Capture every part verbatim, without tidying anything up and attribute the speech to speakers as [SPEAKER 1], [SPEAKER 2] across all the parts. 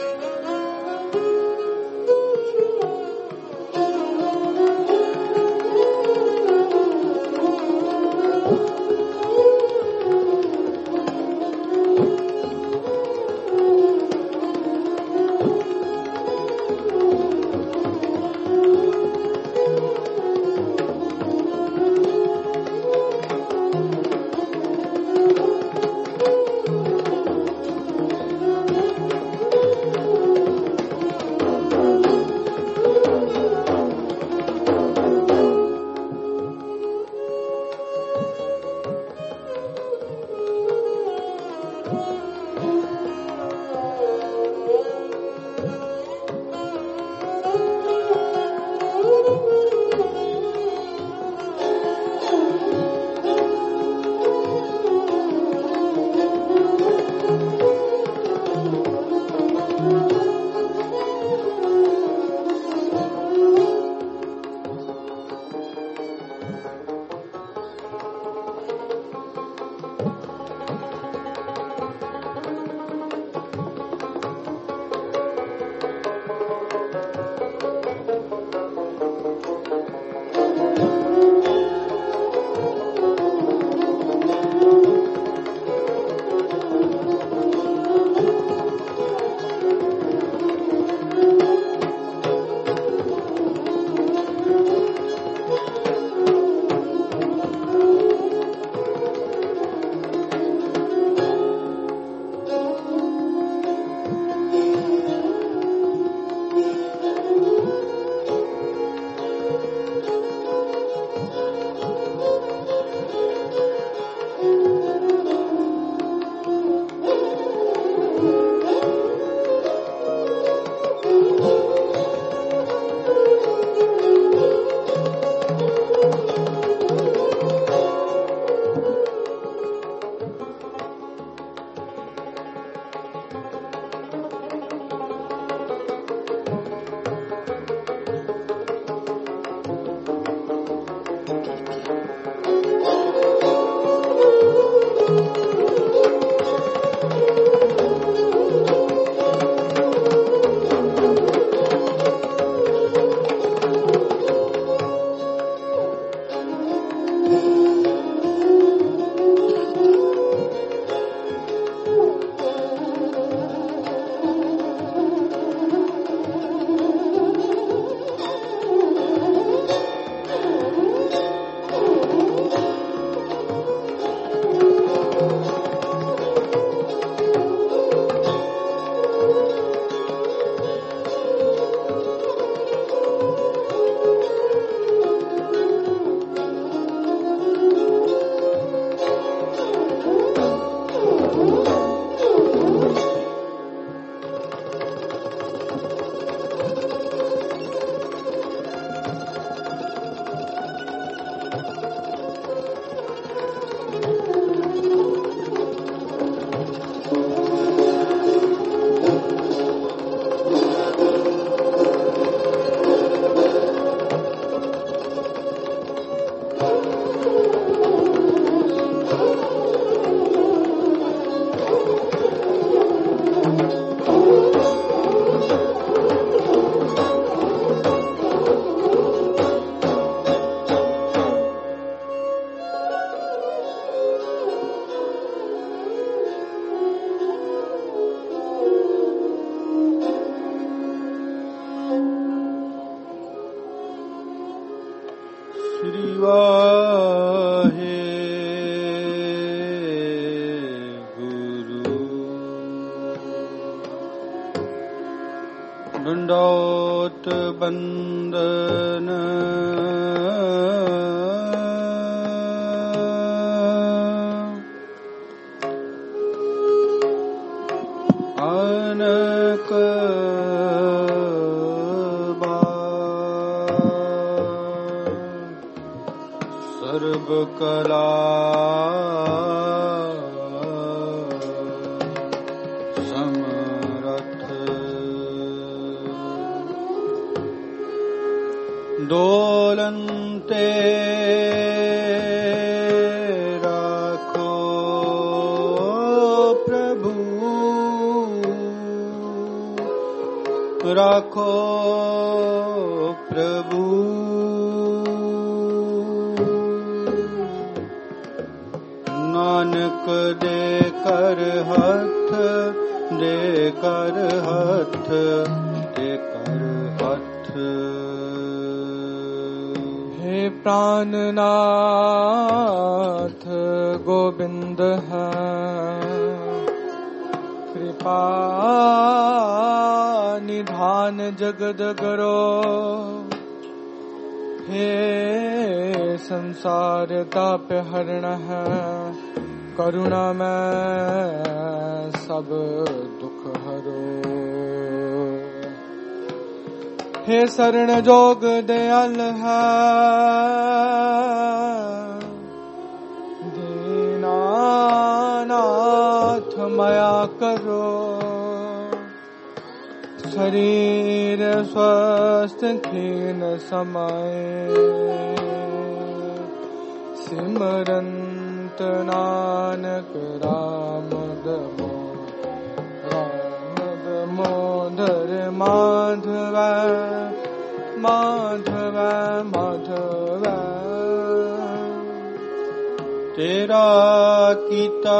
[SPEAKER 1] दंडोत बंदन आनक सर्व कला डोलन्ते राखो प्रभु राखो प्रभु। नानक दे कर हथ, दे कर हथ, दे कर हथ।
[SPEAKER 2] हे प्राणनाथ गोविंद है, कृपा निधान जगद गरो। हे संसार ताप हरण है, करुणा में सब दुख हरो। हे शरण जोग दयाल है, दीनानाथ माया करो। शरीर स्वस्थ खीन समाए, सिमरंत नानक राम दमो राम दमोदर माधव माधव माधव।
[SPEAKER 1] तेरा कीता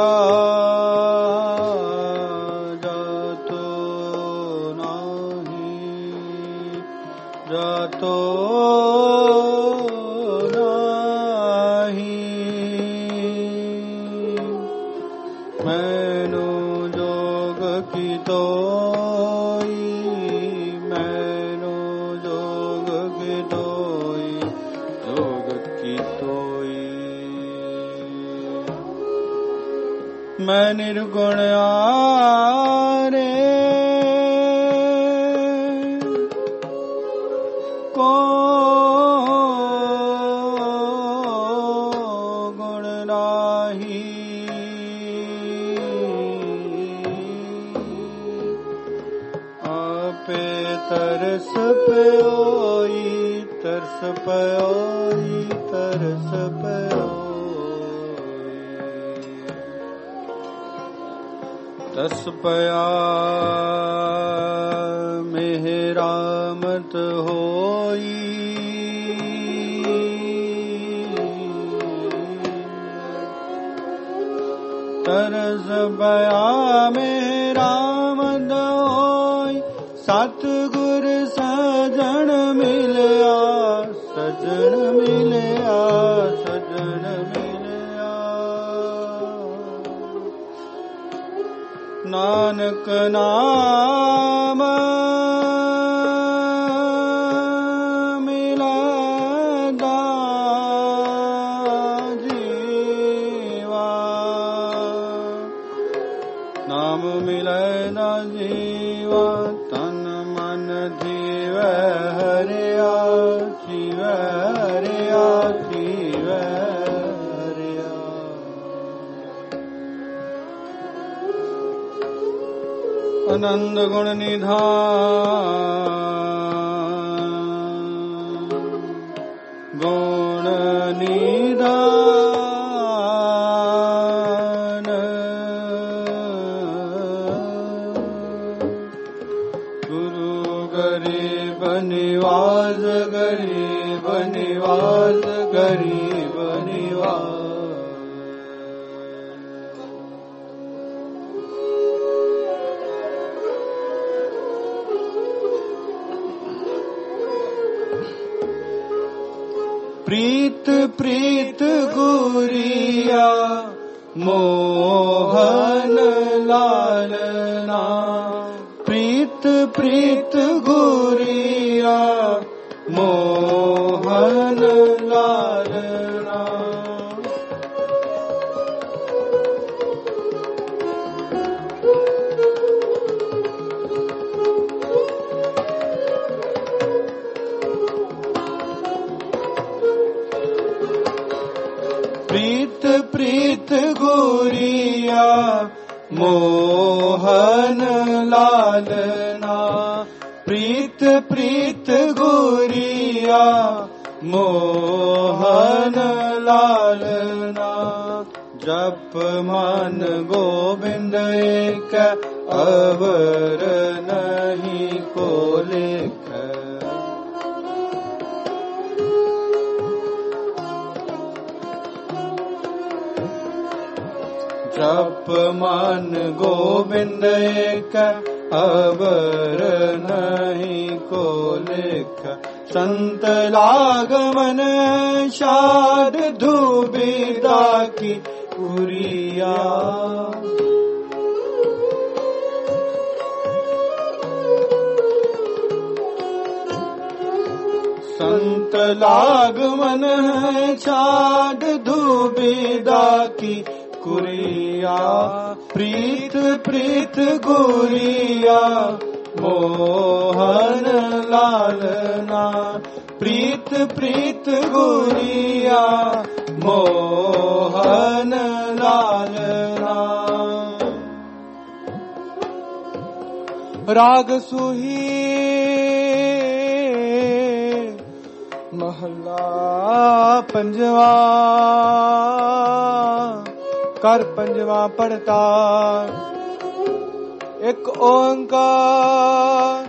[SPEAKER 1] जातो नाही, जातो नाही। मैनू जोग की तोई, मैनू जोग की तोई, जोग की तोई। मैं निर्गुण आरे को गुण नाही। आपे तरस प्योई, तरस प्योई, तरस प्योई। तस पया मेरा मत होई, तरस पया मेरा मत होई। सतगुर सजन मिलया, सजन मिलया, सजन मिलया। नानक नाम मिलदा जीवा, नाम मिलदा जीवा। तन मन जीव हरिया, जीव हरिया, जीव हरिया। आनंद गुण निधान, गुण निधान। गुरु गरीब निवास, गरीब निवास, गरीब निवास। प्रीत प्रीत गुरिया, मोहन लालना। प्रीत प्रीत गुरिया, मोहन लालना। प्रीत प्रीत गुरिया, मोहन लालना। प्रीत प्रीत गुरिया, मोहन लालना। जप मन गोविंद एक अवर नहीं को लेख। जप मन गोविंद एक अवर नहीं को लेख। संत लागमन शाद धूबिदा की कुरिया। संत लागमन शाद धूबिदा की कुरिया। प्रीत प्रीत गुरिया मोहन लालना। प्रीत प्रीत गुरिया मोहन लालना।
[SPEAKER 2] राग सुही महला पंजवा। कर पंजवा पढ़ता एक ओंकार।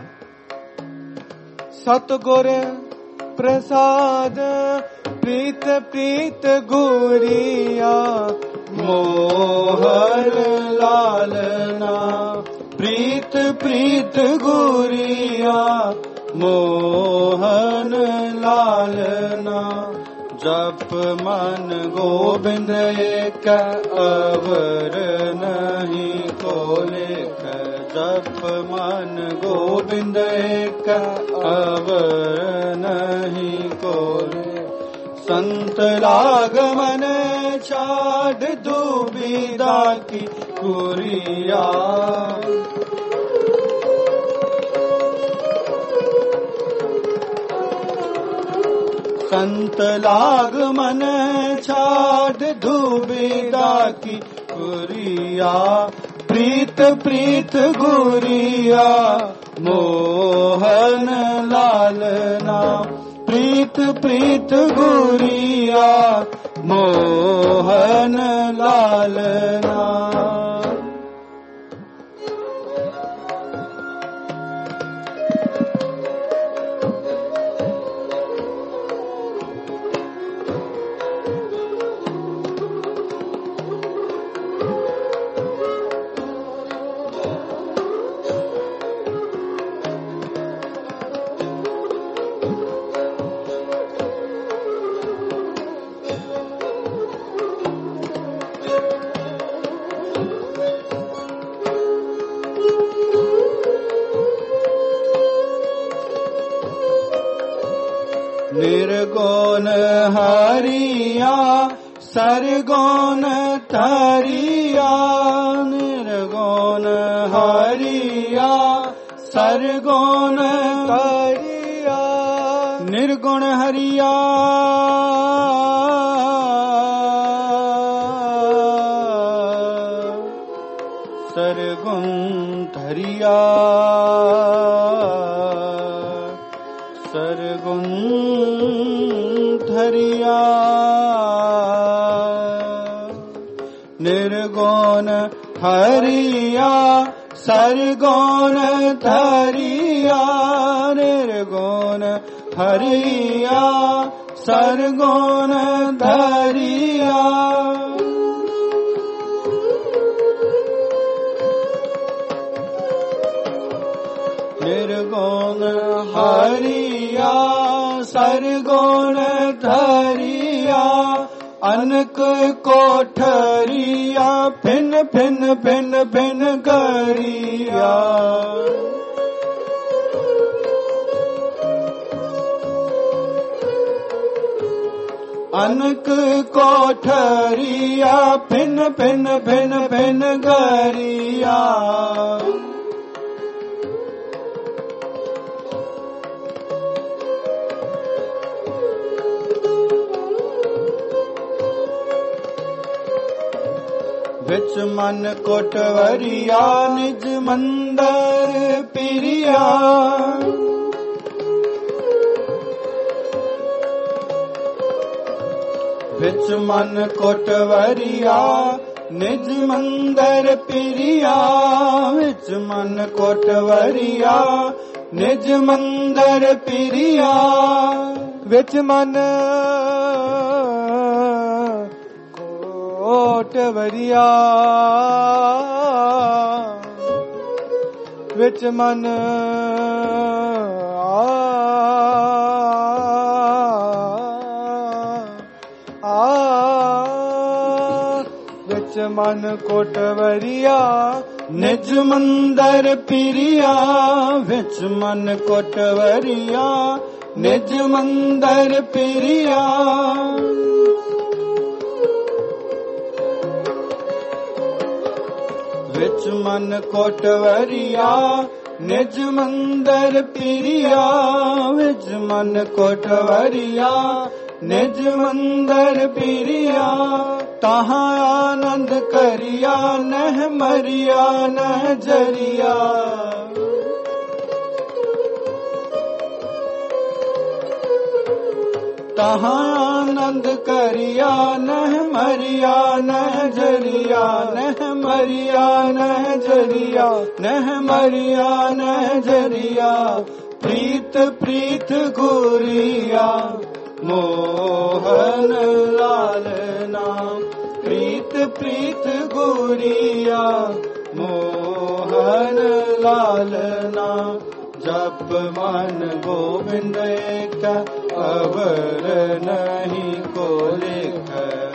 [SPEAKER 2] सतगुर प्रसाद प्रीत प्रीत गुरिया
[SPEAKER 1] मोहन लालना। प्रीत प्रीत गुरिया मोहन लालना। जप मन गोविंद एक अवर नहीं को लेख। जप मन गोविंद एक अवर नहीं को लेख। संत लागमन छाड़ दुविधा की कुरिया। संत लागमन छाड़ दुविधा की कुरिया। प्रीत प्रीत गुरिया मोहन लालना। प्रीत प्रीत गुरिया मोहन लालना। निर्गुण हरिया सरगुण तरिया। निर्गुण हरिया सरगुण तरिया। निर्गुण हरिया सरगुण धरिया। सरगुण धरिया। निर्गुण हरिया सरगुण धरिया। निर्गुण हरिया सरगुण धरिया। निर्गुण हरिया सरगुण धरिया। अनक कोठरिया भिन भिन भिन भिन गरिया। अनक कोठरिया भिन भिन भिन भिन गरिया। विच मन कोटवरिया निज मंदर पिरिया। विच मन कोटवरिया निज मंदर पिरिया विच मन कोटवरिया निज मंदर पिरिया
[SPEAKER 2] विच मन कोटवरिया विच मन आ आ विच मन कोटवरिया
[SPEAKER 1] निज मंदर पिरिया विच मन कोटवरिया निज मंदर पिरिया विच मन कोटवरिया निज मंदर पिरिया विच मन कोटवरिया निज मंदर पिरिया तहाँ आनंद करिया नह मरिया नह जरिया तहाँ आनंद करिया नह मरिया नह जरिया नह मरिया नह जरिया नह मरिया नह जरिया प्रीत प्रीत गुरिया मोहन लाल नाम प्रीत प्रीत गुरिया मोहन लाल नाम जप मन गोविंद एक अवर नहीं को लेख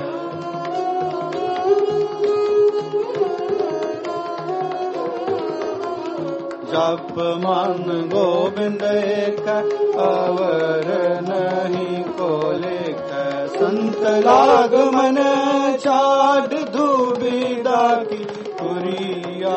[SPEAKER 1] जप मन गोविंद एक अवर नहीं को लेख संत लाग मन चाड धूबिदा की पुरिया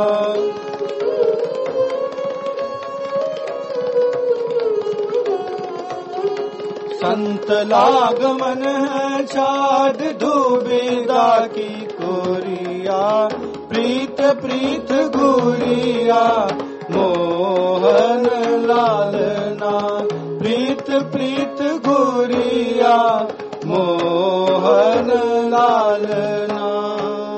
[SPEAKER 1] संत लागमन है छाद धूबेदा की कोरिया प्रीत प्रीत गुरिया मोहन लाल नाम प्रीत प्रीत गुरिया मोहन लाल नाम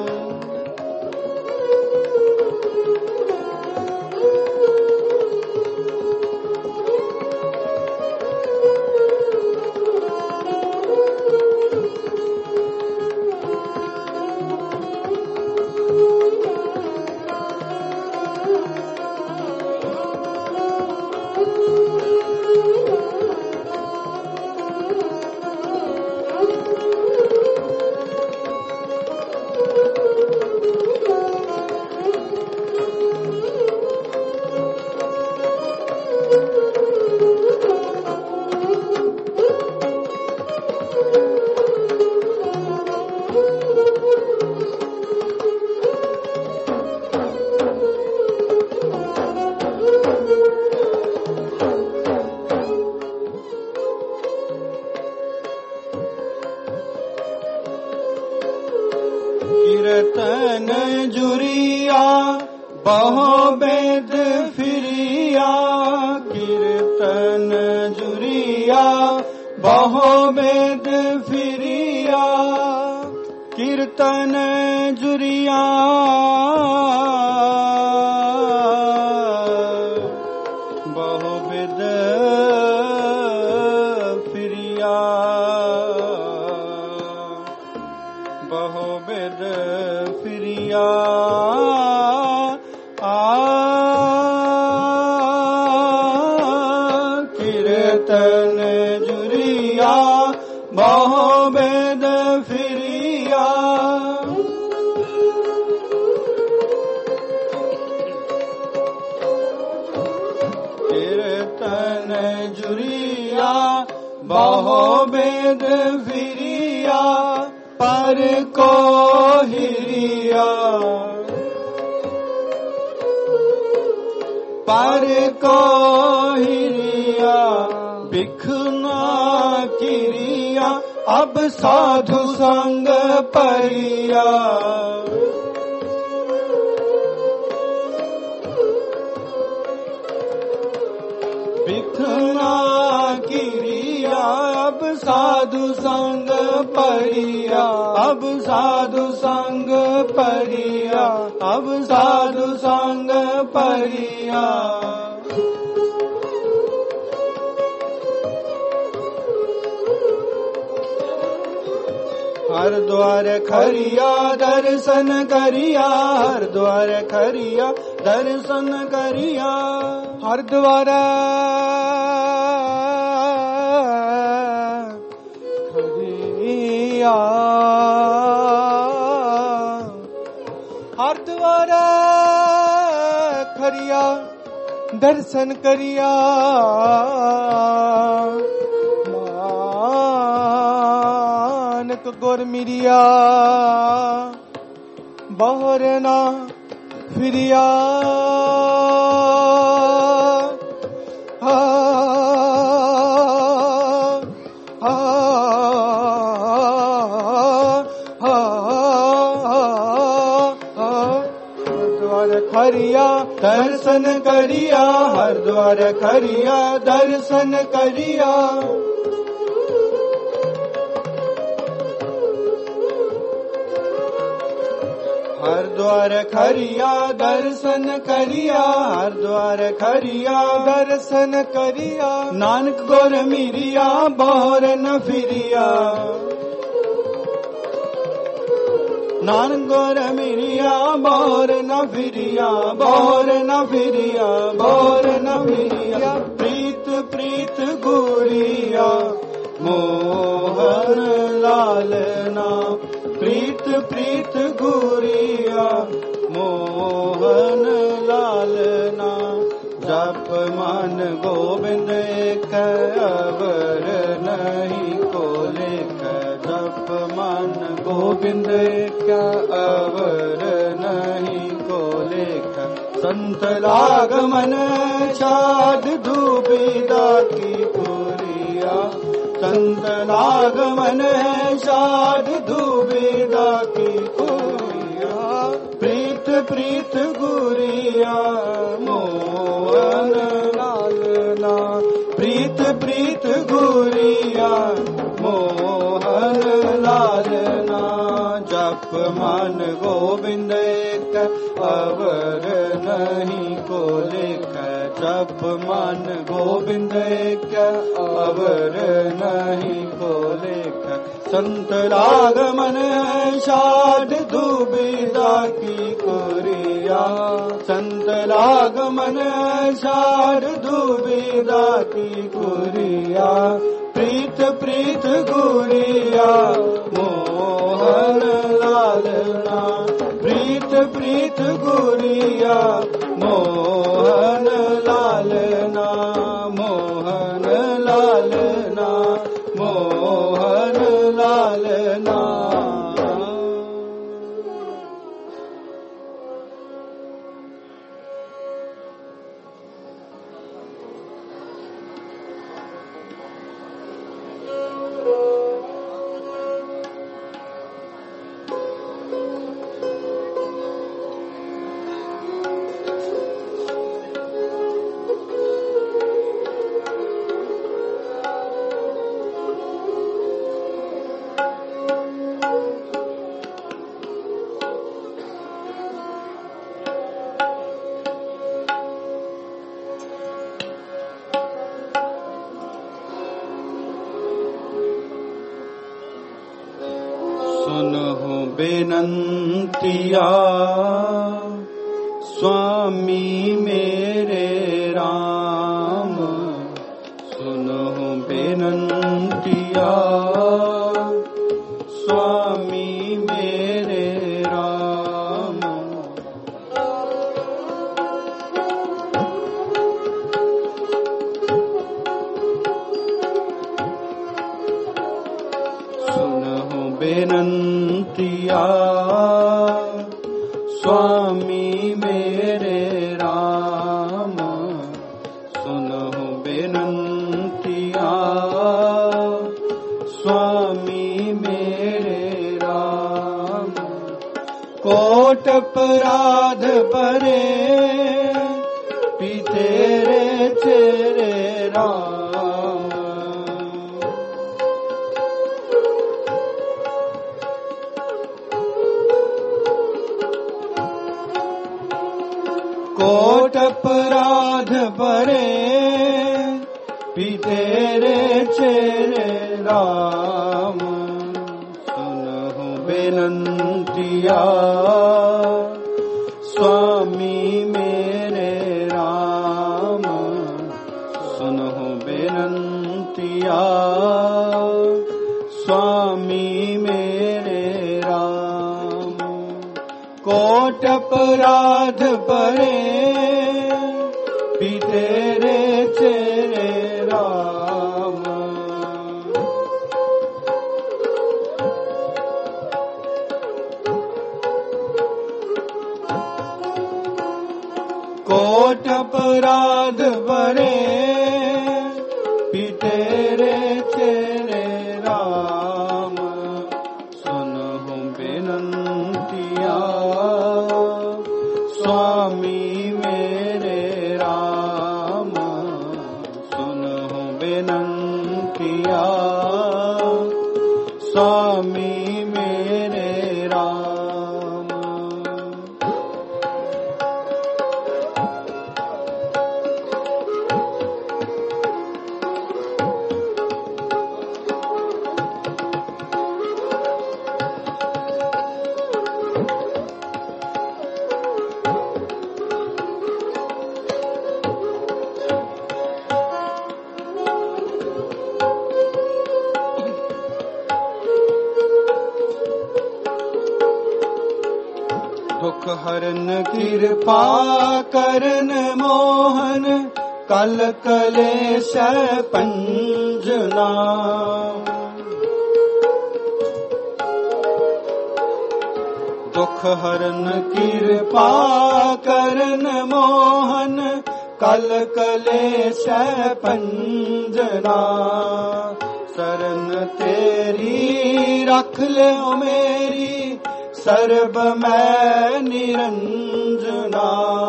[SPEAKER 1] कीर्तन जुरिया बहु बेद फिरिया कीर्तन जुरिया बहु बेद फिरिया कीर्तन जुरिया बहु बेद फिरिया बहु बेद फिरिया आ कीर्तन जुरिया बहु बेद फिरिया कीर्तन जुरिया बहु बेद फिरिया पर को हिरिया पर को हिरिया बिखना किरिया अब साधु संग परिया बिखना किरिया अब साधु संग परिया, अब साधु संग परिया, अब साधु संग परिया। हरिद्वार खरिया दर्शन करिया, हरिद्वार खरिया दर्शन करिया,
[SPEAKER 2] हरिद्वार खरिया, हरिद्वार खरिया दर्शन करिया, गोर मिरिया बाहर ना फिरिया, हा हा हा हरिद्वार खरिया दर्शन करिया, हरिद्वार खरिया दर्शन करिया। हरिद्वार खरिया दर्शन करिया, हरिद्वार खरिया दर्शन करिया, नानक गोर मिरिया बाहर न फिरिया, नानक गोर मिरिया बाहर न फिरिया, बाहर न फिरिया, बाहर न फिरिया। प्रीत प्रीत गुरिया मोहन लालना, प्रीत प्रीत गुरिया मोहन लालना, जप मन गोविंद एक अवर नहीं को लेख, जप मन गोविंद एक अवर नहीं को लेख। संत लागमन छाद धूपिदा की पुरिया, संत लागमन शाद धूबेदा की पुरिया, प्रीत प्रीत गुरिया मोहन लालना, प्रीत प्रीत गुरिया मोहन लालना, जप मन गोविंद एक अवर नहीं को लेख, जप मन गोविंद एक अवर नहीं को लेख। संत लागमन शाद धूबिदा की कुरिया, संत लागमन शाद धूबिदा की कुरिया, प्रीत प्रीत गुरिया मोहन लालना, प्रीत प्रीत गुरिया मोहन लालना, मोहन लालना, मोहन लालना। सुनहु बेनंतिया स्वामी मेरे राम, सुनहु बेनंतिया स्वामी मेरे राम। सुनहु बेनंतिया स्वामी मेरे राम, सुनहु बेनंतिया स्वामी मेरे राम। कोट अपराध परे तेरे तेरे राम, कोट अपराध भरे भी तेरे चेरे राम सुनहु बेनंतिया स्वामी मेरे राम सुनहु बेनंतिया स्वामी मेरे राम कोट अपराध भरे भी तेरे चेरे राम कोट अपराध भरे भी तेरे चेरे राम सुनहु बेनंतिया स्वामी मेरे राम सुनहु बेनंतिया स्वामी मेरे राम दुख हरन कृपा करन मोहन कल कलेश पंजना दुख हरन कृपा करन मोहन कल कलेश पंजना शरण तेरी रख ले ओ मेरी सर्ब मैं निरंजना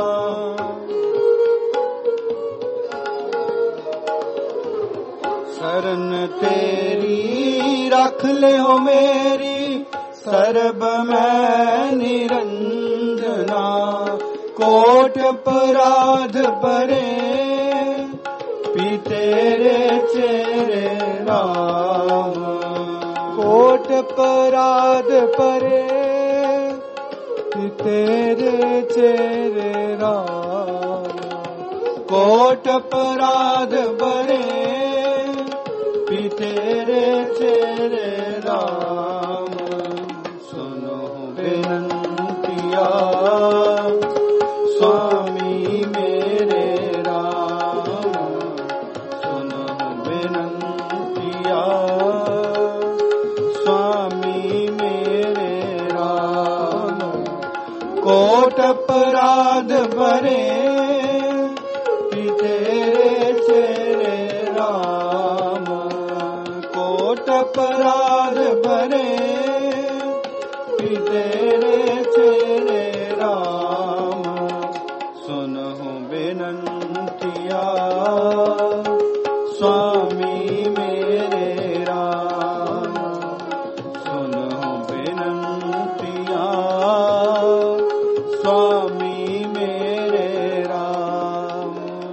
[SPEAKER 2] शरण तेरी रख ले हो मेरी सर्ब मैं निरंजना कोट अपराध भरे भी तेरे चेरे राम कोट अपराध भरे तेरे चेरे राम कोट अपराध भरे भी तेरे चेरे राम सुनो बेनंतिया स्वामी मेरे राम सुनो बेनंतिया स्वामी मेरे राम कोट अपराध भरे भी तेरे चेरे राम कोट अपराध भरे भी तेरे चेरे राम सुनहु बेनंतिया स्वामी मेरे राम सुनहु बेनंतिया स्वामी मेरे राम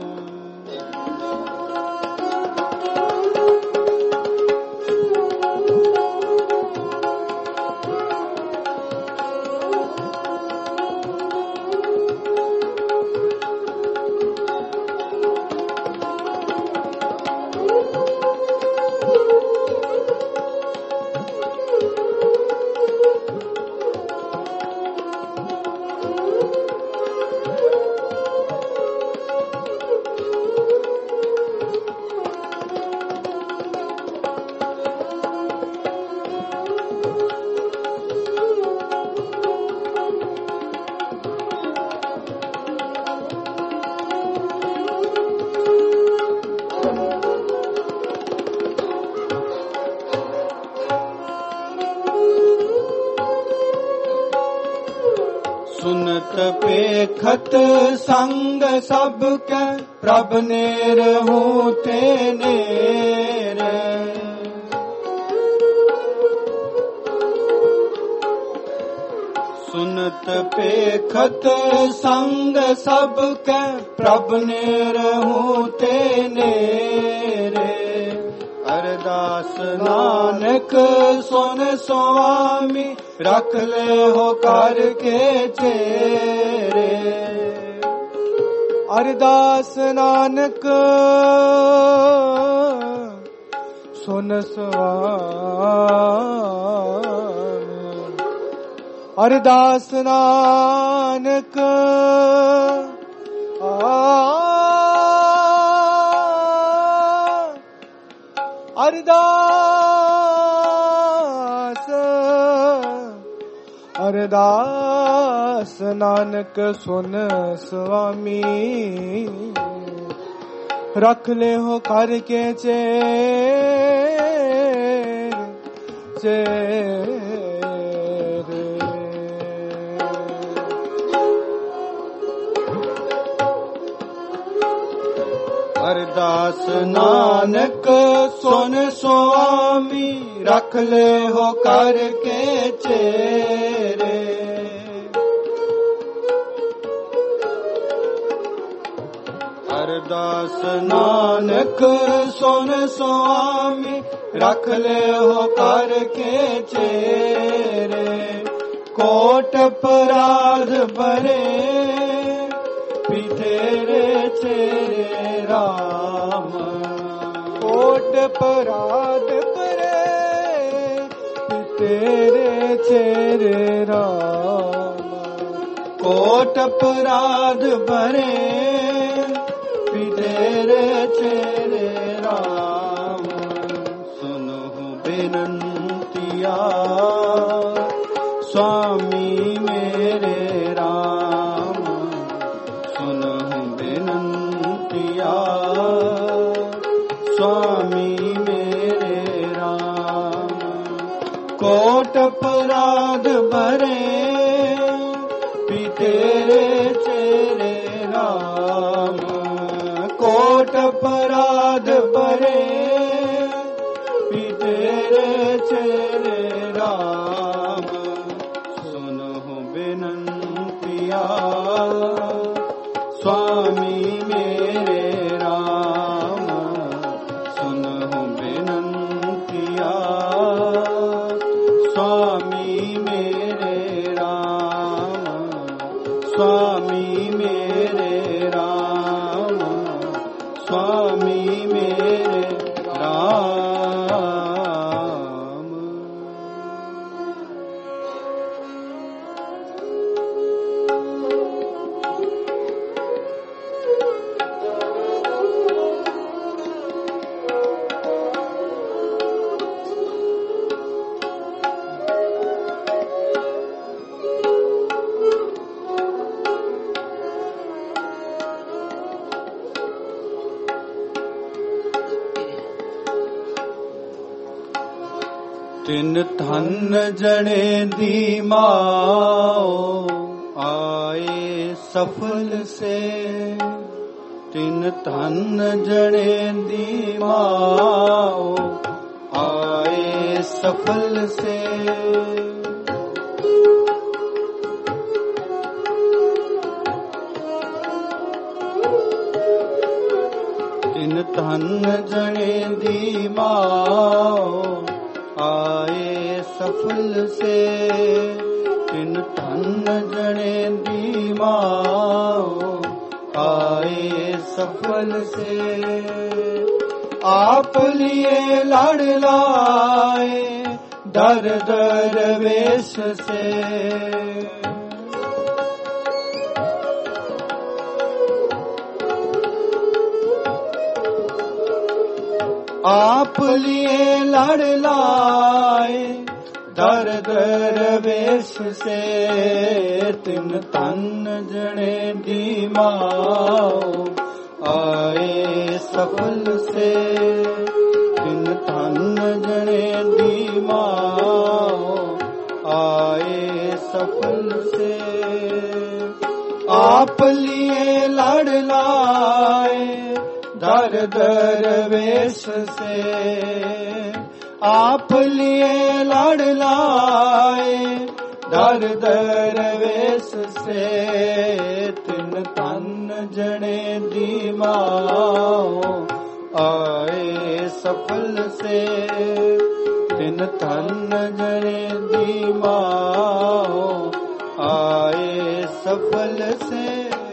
[SPEAKER 2] सुनत पेखत संग सब के प्रभ नेर होते नेर सुनत पेखत संग सब कै प्रभ ने रहूं ते नेरे। अरदास नानक सुन स्वामी रख ले हो कर के चेरे।
[SPEAKER 1] अरदास नानक सुन स्वामी, अरदास नानक आ अरदास अरदास नानक सुन स्वामी रख ले हो कर के चेर चेर।
[SPEAKER 2] अरदास नानक सुन स्वामी रख ले हो कर के चेरे। अरदास नानक सुन स्वामी रख ले हो कर के चेरे। कोट अपराध भरे तेरे चेरे राम।
[SPEAKER 1] कोट अपराध भरे तेरे चेरे राम।
[SPEAKER 2] कोट अपराध भरे तेरे चेरे राम। सुनो बेनंतिया स्वामी मेरे राम। सुनो बेनंतिया स्वामी मेरे राम। कोट अपराध भरे तेरे चेरे राम। कोट अपराध भरे तेरे चेरे राम। सुनो बेनंतिया स्वामी मेरे राम। सुनो बेनंतिया स्वामी मेरे राम। स्वामी मेरे राम। स्वामी मेरे राम। तिन धन जने दी माओ आए सफल से। तिन धन जने दी माओ आए सफल से। तिन धन जने दी माओ आए सफल से। तिन धन जने दी माओ आए सफल से। आप लिए लड़ लाए दर दर वेश से। आप लिए लड़ लाए दर दर वेश से। तिन तन जने दी माओ आए सफल से। तिन तन जने दी माओ आए सफल से। आप लिए लड़ लाए दर दर वेश से। आप लिए लड़ लाए दर दरवेश से तिन तन जने दी माओ आए सफल से तिन तन जने दी माओ आए सफल से।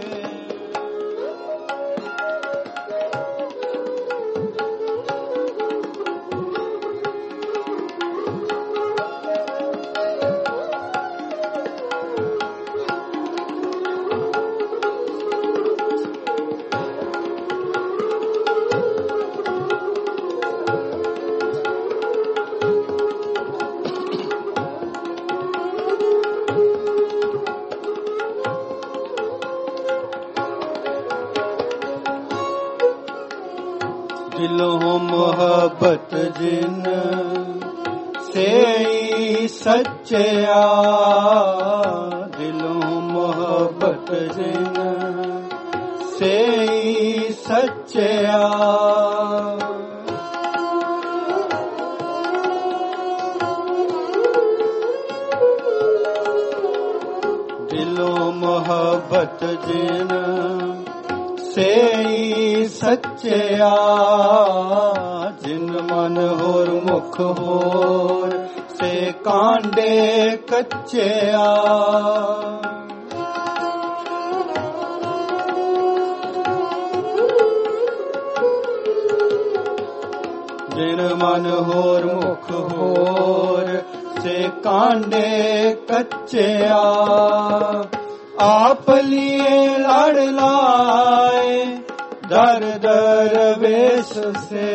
[SPEAKER 2] दिलों मोहब्बत जिन से सच्चया, दिलों मोहब्बत जिन से सच्चया, दिलों मोहब्बत जिन से सच्चया, जिन मन होर मुख होर से कांडे कच्चया, जिन मन होर मुख होर से कांडे कच्चया, आप लिए लड़ लाए दर दरवेश से,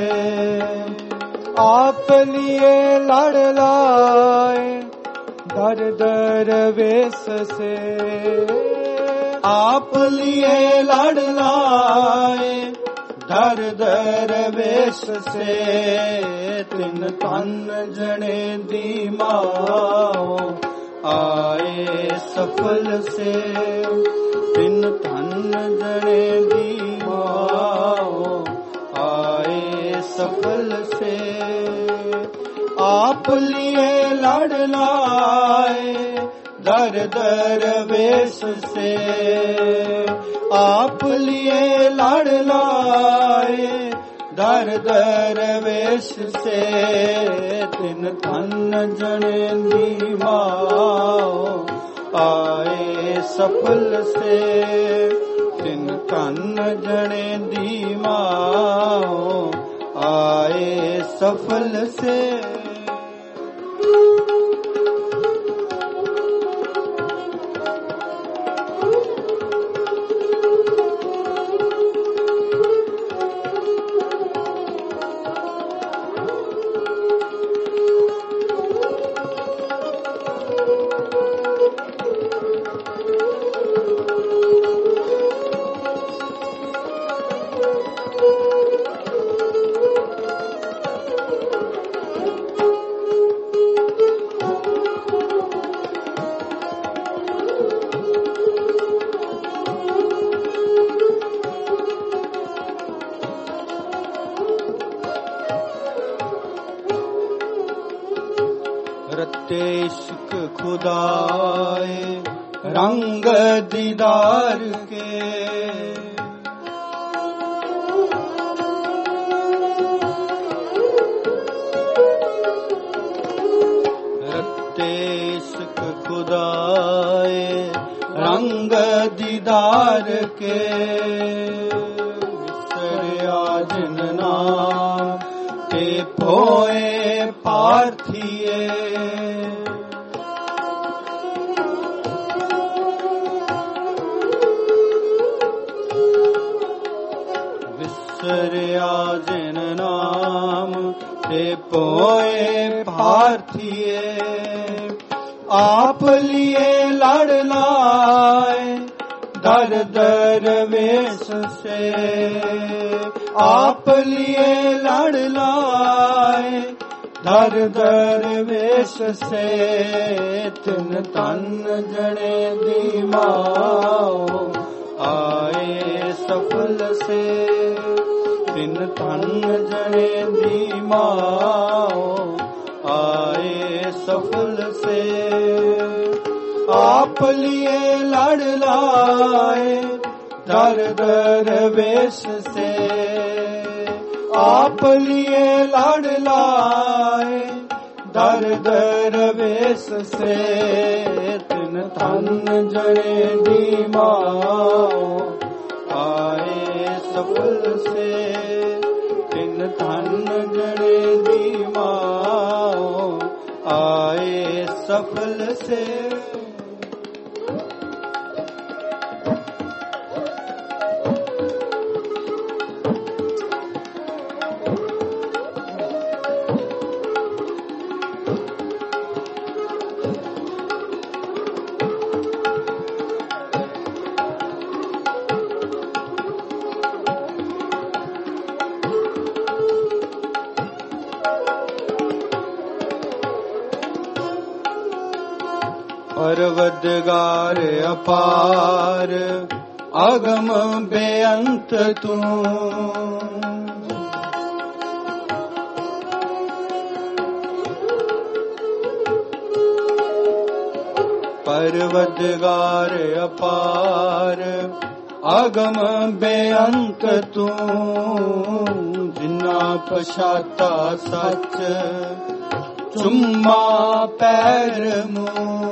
[SPEAKER 2] आप लिए लड़ लाए दर दरवेश से, आप लिए लड़ लाए दर दरवेश से, तिन तन जने दी माओ आए सफल से, तिन तन जने दी माओ आए सफल से, आप लिए लड़ लाए दर दरवेश से, आप लिए लड़ लाए दर दरवेश से, तिन तन जने दी माओ आए सफल से, तिन तन जने दी माओ आए सफल से। रत्ते इश्क खुदाए रंग दीदार के, रत्ते इश्क खुदाए रंग दीदार के, विसरिया जिन नाम के पोए पार्थिए, विसरिया जिन नाम के पोए पार्थिए, आप लिए लड़ लाए दर दरवेश से, आप लिए लड़ लाए दर दरवेश से, तिन तन जने दी माओ आए सफल से, तिन तन जने दी माओ आए सफल से, आप लिए लड़ लाए दर दरवेश से, आप लिए लड़ लाए दर दरवेश से, तिन धन जने दी माओ आए सफल से, तिन धन जने दी माओ आए सफल से। परवदगार अपार अगम बेअंत तू, परवदगार अपार अगम बेअंत तू, जिन्ना पछाता सच चुम्मा पैर मुँह,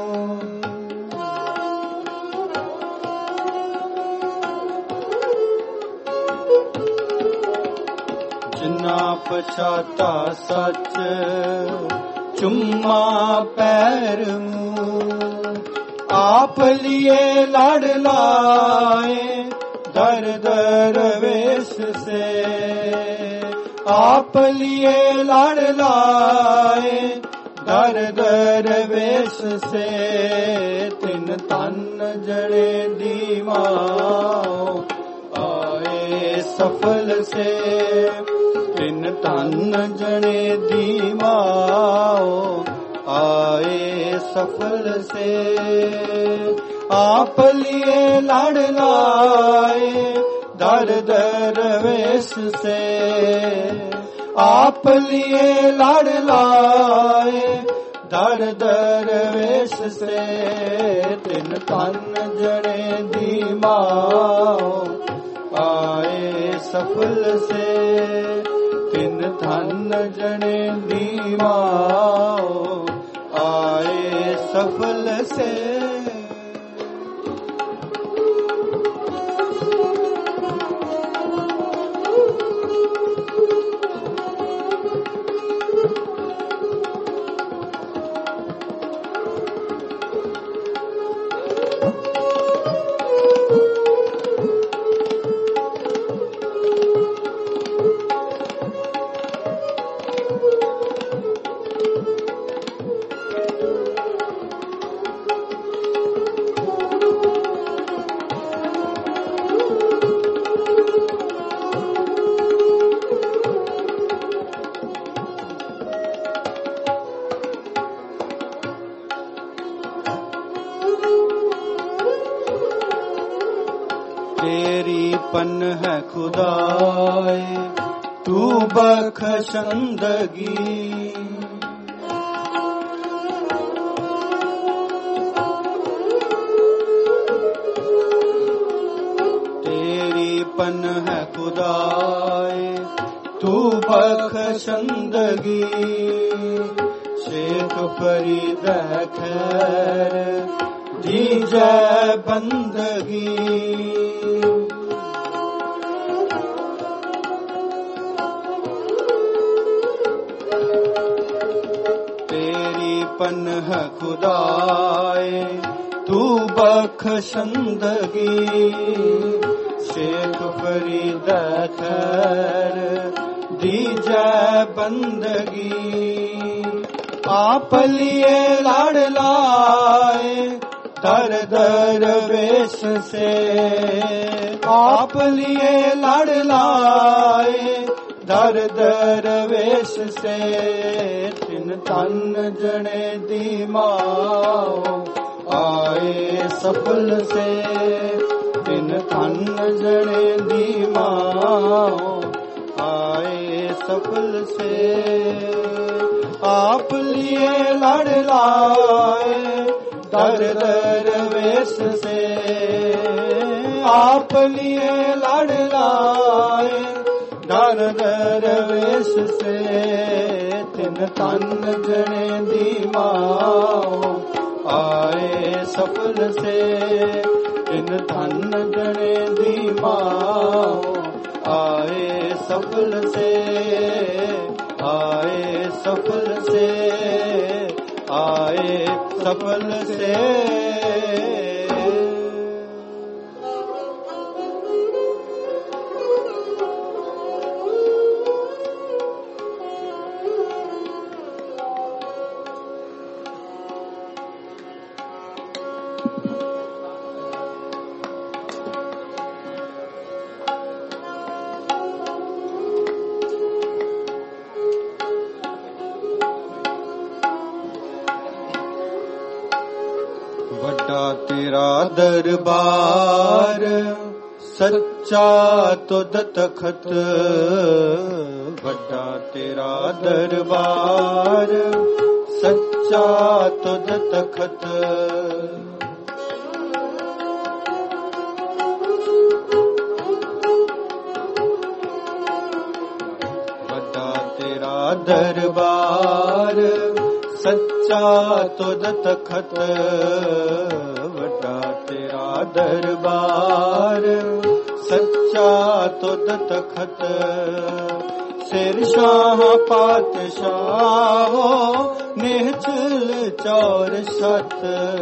[SPEAKER 2] जिन्ना पछाता सच चुम्मा पैर मुँह, आप लिए लड़ लाए दर दरवेश से, आप लिए लड़ लाए दर दरवेश से, तिन तन जड़े दीवाओ आए सफल से, तिन तन जड़े दीवाओ आए सफल से, आप लिए लड़ लाए दर दरवेश से, आप लिए लड़ लाए दर दरवेश से, तिन तन जड़े दीमाओ आए सफल से, तिन धन जड़े दीमाओ आए सफल से। तेरी पन है खुदाए तू बख्शंदगी, तेरी पन है खुदाए तू बख्शंदगी, शेख फरीद है खैर दी जय बंदगी, पन है खुदाए तू बख्शंदगी, शेख फरीद खैर दी जय बंदगी, आप लिए लड़ लाए दर दरवेश से, आप लिए लड़ लाए दर दरवेश से, तिन तन जड़े दीमाओ आए सफल से, तिन तन जड़े दीमाओ आए सफल से, आप लिए लड़ लाए दर दरवेश से आप लिए लड़ लाए दर दरवेश से तिन तन जने दी माओ आए सफल से तिन तन जने दी माओ आए सफल से आए सफल से आए सफल से तेरा दरबार सच्चा तुद तखत बड़ा तेरा दरबार सच्चा तुद तखत बड़ा तेरा दरबार सच्चा तुद तखत वड्डा तेरा दरबार सच्चा तुद तखत सिर शाह पातशाह निहचल चौर सत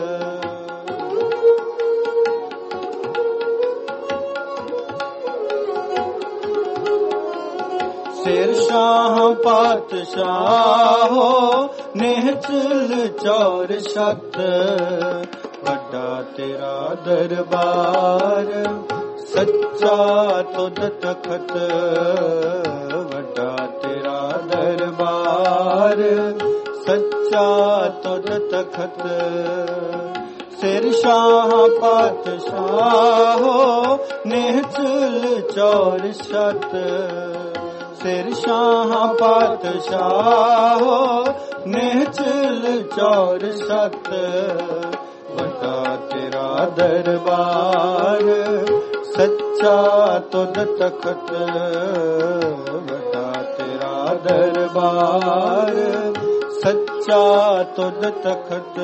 [SPEAKER 2] सिर शाह पातशाह निहचल चौर सत वड्डा तेरा दरबार सच्चा तुद तखत वड्डा तेरा दरबार सच्चा तुद तखत सिर शाह पातशाह निहचल चौर सत सिर शाह पातशाह निहचल चौर सत वड्डा तेरा दरबार सच्चा तुद तखत वड्डा तेरा दरबार सच्चा तुद तखत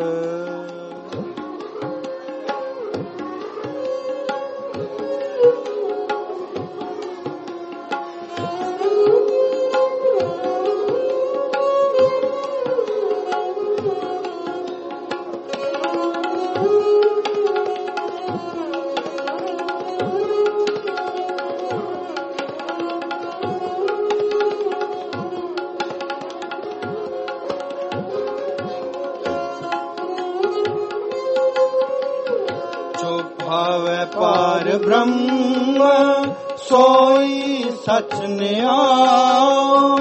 [SPEAKER 2] भावै पार ब्रह्म सोई सच नियाओ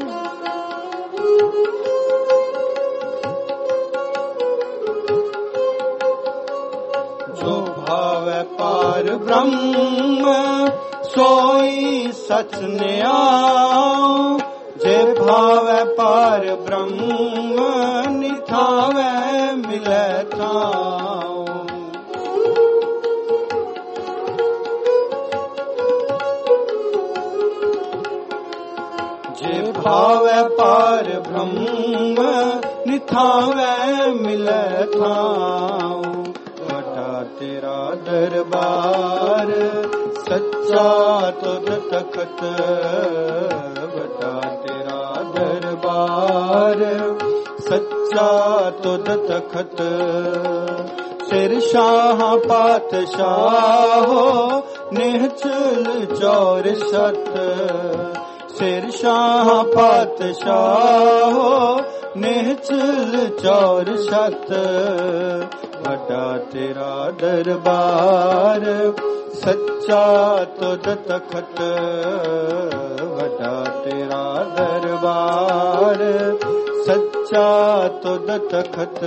[SPEAKER 2] जो भावै पार ब्रह्म सोई सच नियाओ जे भावै पार ब्रह्म निथावै मिलै थाओ भावै पार ब्रह्म निथावै मिलै थाओ वड्डा तेरा दरबार सच्चा तुद तखत वड्डा तेरा दरबार सच्चा तुद तखत सिर शाह पातशाह निहचल चौर सत सिर शाह पातशाह निहचल चौर सत वड्डा तेरा दरबार सच्चा तुद तखत वड्डा तेरा दरबार सच्चा तुद तखत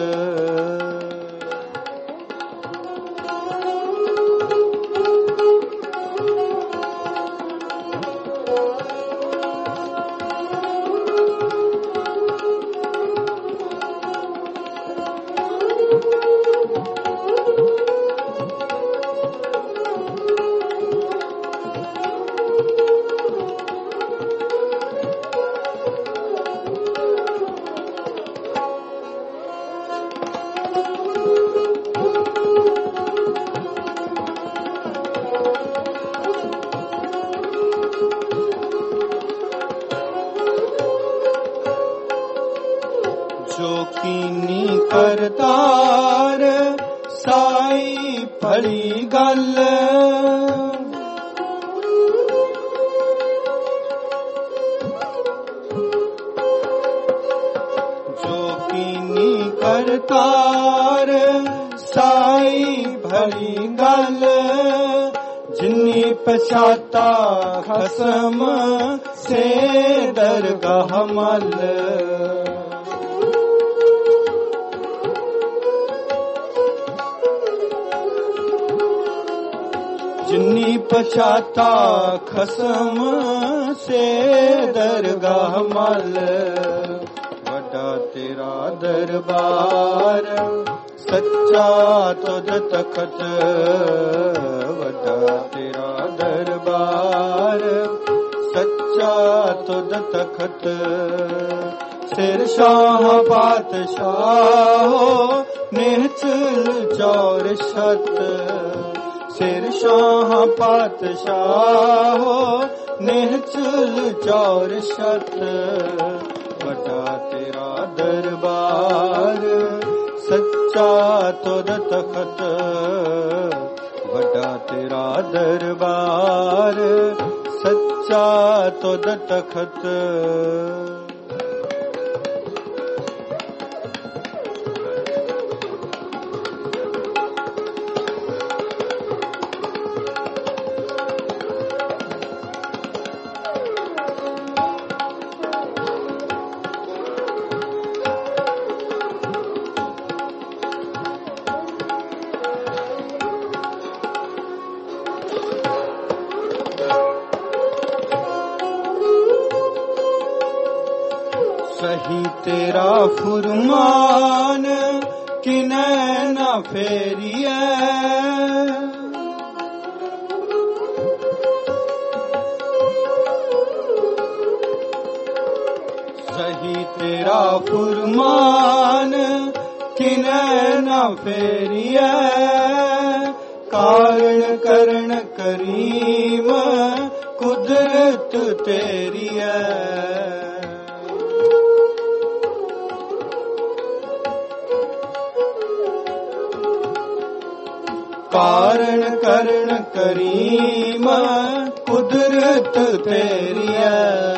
[SPEAKER 2] ਕੀਨੀ ਕਰਤਾਰ ਸਾਈ ਭਲੀ ਗੱਲ। ਜੋ ਕੀਨੀ ਕਰਤਾਰ ਸਾਈ ਭਲੀ ਗੱਲ। ਜਿਨੀ ਪਛਾਤਾ ਖਸਮ ਸੇ ਦਰਗਾਹ ਮਲ। ਜਿਨੀ ਪਛਾਤਾ ਖਸਮ ਸੇ ਦਰਗਾਹ ਮਲ। ਵੱਡਾ ਤੇਰਾ ਦਰਬਾਰ ਸੱਚਾ ਤੁਧ ਤਖਤ। ਵੱਡਾ ਤੇਰਾ ਦਰਬਾਰ ਸੱਚਾ ਤੁਧ ਤਖਤ। ਸਿਰ ਸ਼ਾਹ ਪਾਤਸ਼ਾਹ ਨਿਹਚਲ ਚੌਰ ਛਤ। ਸਿਰ ਸ਼ਾਹ ਪਾਤਸ਼ਾਹ ਨਿਹਚਲ ਚੌਰ ਛਤ। ਵੱਡਾ ਤੇਰਾ ਦਰਬਾਰ ਸੱਚਾ ਤੁਧ ਤਖਤ। ਵੱਡਾ ਤੇਰਾ ਦਰਬਾਰ ਸੱਚਾ ਤੁਧ ਤਖਤ। ਸਹੀ ਤੇਰਾ ਫੁਰਮਾਨ ਕਿਨੈ ਨਾ ਫੇਰੀਐ। ਸਹੀ ਤੇਰਾ ਫੁਰਮਾਨ ਕਿਨੈ ਨਾ ਫੇਰੀਐ। ਕਾਰਨ ਕਰਨ ਕਰੀਮ ਕੁਦਰਤ ਤੇਰੀਐ। ਕਾਰਨ ਕਰਨ ਕਰੀਮ ਕੁਦਰਤ ਤੇਰੀਐ।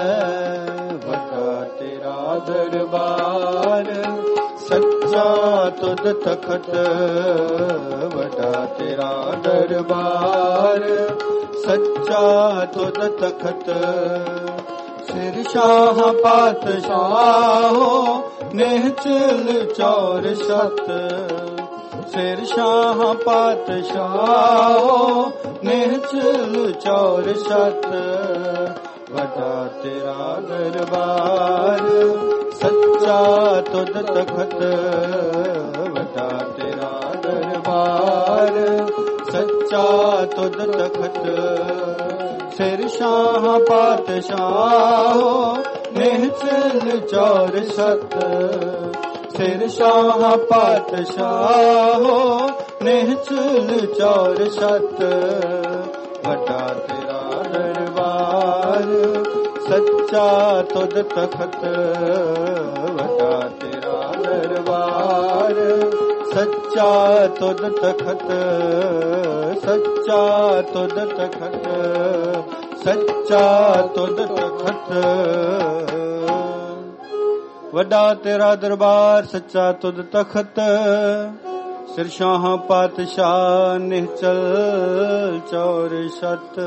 [SPEAKER 2] ਵੱਡਾ ਤੇਰਾ ਦਰਬਾਰ ਸੱਚਾ ਤੁਧ ਤਖਤ। ਵੱਡਾ ਤੇਰਾ ਦਰਬਾਰ ਸੱਚਾ ਤੁਧ ਤਖਤ। ਸਿਰ ਸ਼ਾਹ ਪਾਤਸ਼ਾਹ ਨਿਹਚਲ ਚੌਰ ਛਤ। ਸਿਰ ਸ਼ਾਹ ਪਾਤਸ਼ਾਹ ਨਿਹਚਲ ਚੌਰ ਛਤ। ਵੱਡਾ ਤੇਰਾ ਦਰਬਾਰ ਸੱਚਾ ਤੁਧ ਤਖਤ। ਵੱਡਾ ਤੇਰਾ ਦਰਬਾਰ ਸੱਚਾ ਤੁਧ ਤਖਤ। ਸਿਰ ਸ਼ਾਹ ਪਾਤਸ਼ਾਹ ਨਿਹਚਲ ਚੌਰ ਛਤ। ਸਿਰ ਸ਼ਾਹ ਪਾਤਸ਼ਾਹ ਨਿਹਚਲ ਚੌਰ ਛਤ। ਵੱਡਾ ਤੇਰਾ ਦਰਬਾਰ ਸੱਚਾ ਤੁਧ ਤਖਤ। ਵੱਡਾ ਤੇਰਾ ਦਰਬਾਰ ਸੱਚਾ ਤੁਧ ਤਖਤ। ਸੱਚਾ ਤੁਧ ਤਖਤ। ਸੱਚਾ ਤੁਧ ਤਖਤ। ਵੱਡਾ ਤੇਰਾ ਦਰਬਾਰ ਸੱਚਾ ਤੁਧ ਤਖਤ। ਸਿਰ ਸ਼ਾਹ ਪਾਤਸ਼ਾਹ ਨਿਹਚਲ ਚੌਰ ਛਤ।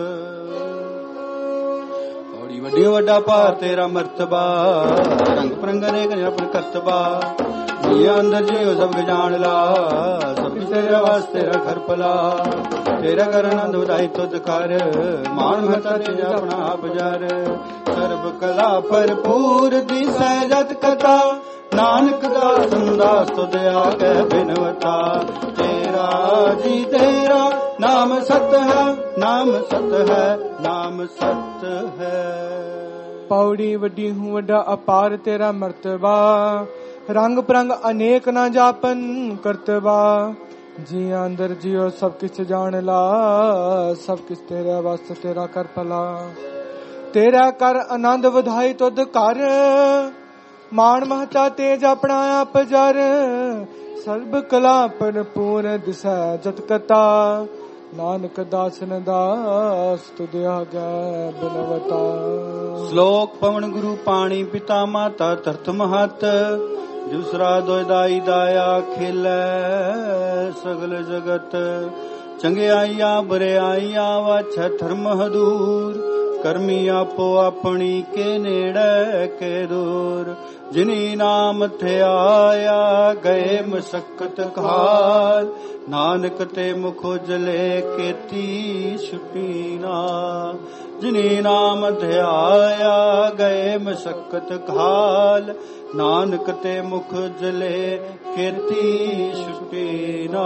[SPEAKER 2] ਔੜੀ ਵੱਡੀ ਵੱਡਾ ਭਾਰ ਤੇਰਾ ਮਰਤਬਾ। ਰੰਗ ਪ੍ਰੰਗ ਅਨੇਕ ਨੇ ਆਪਣ ਕਰਤਬਾ। ਜੀ ਅੰਦਰ ਜਿਉ ਸਭ ਜਾਣ ਲਾ। ਸਭ ਤੇਰੇ ਵਾਸਤੇ ਰਖਰ ਭਲਾ। ਤੇਰਾ ਕਰ ਆਨੰਦ ਵਧਾਈ ਤੁਧ ਕਰ। ਮਾਨ ਮਤਾ ਤੇ ਆਪਣਾ ਆਪ ਜਰ। ਸਰਬ ਕਲਾ ਭਰਪੂਰ ਦਿਸੈ ਜਤ ਕਥਾ। ਨਾਨਕ ਦਾਸ ਦਾਸ ਤੁਧ ਆਗੇ ਬਿਨਵਤਾ। ਤੇਰਾ ਜੀ ਤੇਰਾ ਨਾਮ ਸਤ ਹੈ। ਨਾਮ ਸਤ ਹੈ। ਨਾਮ ਸਤ ਹੈ।
[SPEAKER 1] ਪੌੜੀ ਵੱਡੀ ਹੂੰ ਵੱਡਾ ਅਪਾਰ ਤੇਰਾ ਮਰਤਬਾ। ਰੰਗ ਪ੍ਰੰਗ ਅਨੇਕ ਨਾ ਜਾਪਨ ਕਰਤਬਾ। ਜੀਆਂ ਅੰਦਰ ਜਿਉ ਸਭ ਕਿਛ ਜਾਣ ਲਾ। ਸਭ ਕਿਛ ਤੇਰਾ ਵਾਸਤੇ ਤੇਰਾ ਕਰ ਭਲਾ। ਤੇਰਾ ਕਰ ਆਨੰਦ ਵਧਾਈ ਤੁਧ ਕਰ। ਮਾਣ ਮਹਤਾ ਤੇਜ ਆਪਣਾ ਆਪ ਜਰ ਸਰਬ ਕਲਾ ਭਰਪੂਰ ਦਿਸੈ ਜਤ ਕਤਾ ਨਾਨਕ ਦਾਸਨ ਦਾਸ ਤੁਧ ਆਗੈ ਬਿਨਵਤਾ।
[SPEAKER 2] ਸ਼ਲੋਕ ਪਵਨ ਗੁਰੂ ਪਾਣੀ ਪਿਤਾ ਮਾਤਾ ਧਰਤ ਮਹਤ ਦੂਸਰਾ ਦੋਇਦਾਈ ਦਾਇਆ ਖੇਲੈ ਸਗਲ ਜਗਤ ਚੰਗਿਆਈਆ ਬਰਿਆਈਆ ਵਾਛੈ ਧਰਮ ਹਦੂਰ ਕਰਮੀ ਆਪੋ ਆਪਣੀ ਕੇ ਨੇੜੇ ਕੇ ਦੂਰ ਜਿਨੀ ਨਾਮ ਥਿਆਇਆ ਗਏ ਮਸਕਤ ਕਾਲ ਨਾਨਕ ਤੇ ਮੁਖ ਉਜਲੇ ਕੀਤੀ ਛੁਟੀ ਨਾ ਜਿਨੀ ਨਾਮ ਧਿਆਇਆ ਗਏ ਮਸਕਤ ਕਾਲ ਨਾਨਕ ਤੇ ਮੁਖ ਉਜਲੇ ਕੀਤੀ ਛੁਟੀ ਨਾ।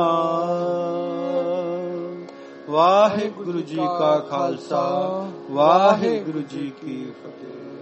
[SPEAKER 2] ਵਾਹਿਗੁਰੂ ਜੀ ਕਾ ਖਾਲਸਾ ਵਾਹਿਗੁਰੂ ਜੀ ਕੀ ਫਤਿਹ।